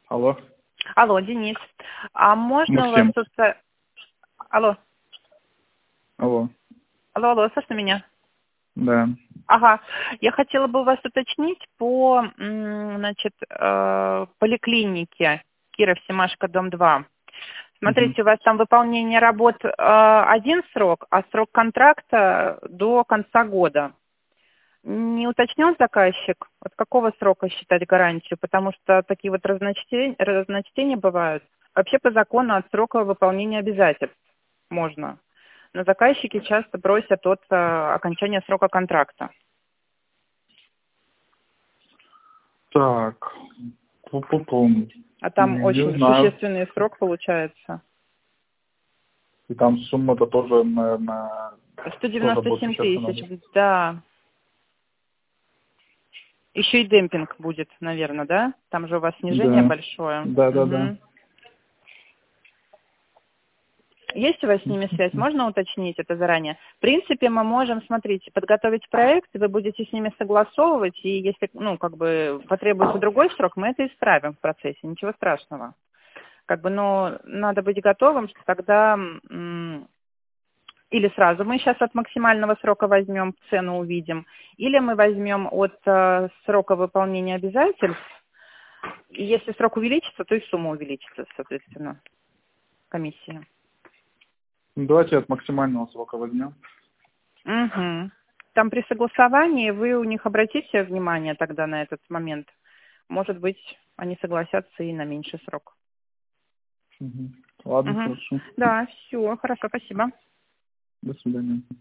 Алло. Алло, Денис. А можно у вас Максим. тут... Алло. Алло. Алло, слышно меня? Да. Ага. Я хотела бы у вас уточнить по, значит, поликлинике Киров-Семашко, дом 2. Мгм. Смотрите, у вас там выполнение работ один срок, а срок контракта до конца года. Не уточнил заказчик, от какого срока считать гарантию, потому что такие вот разночтения бывают. Вообще по закону от срока выполнения обязательств можно. Но заказчики часто просят от окончания срока контракта. Так. Пу-пу-пум. А там Не очень знаю. существенный срок получается. И там сумма-то тоже, наверное, тоже будет 197 существенно. тысяч, да. Еще и демпинг будет, наверное, да? Там же у вас снижение Да. большое. Да. Мгм. Есть у вас с ними связь? Можно уточнить это заранее? В принципе, мы можем, смотрите, подготовить проект, вы будете с ними согласовывать, и если, потребуется другой срок, мы это исправим в процессе, ничего страшного. Но надо быть готовым, что тогда или сразу мы сейчас от максимального срока возьмем, цену увидим, или мы возьмем от срока выполнения обязательств, и если срок увеличится, то и сумма увеличится, соответственно, комиссия. Давайте от максимального срока возьмем. Угу. Там при согласовании вы у них обратите внимание тогда на этот момент. Может быть, они согласятся и на меньший срок. Мгм. Ладно, Угу. хорошо. Да, все, хорошо, спасибо. До свидания.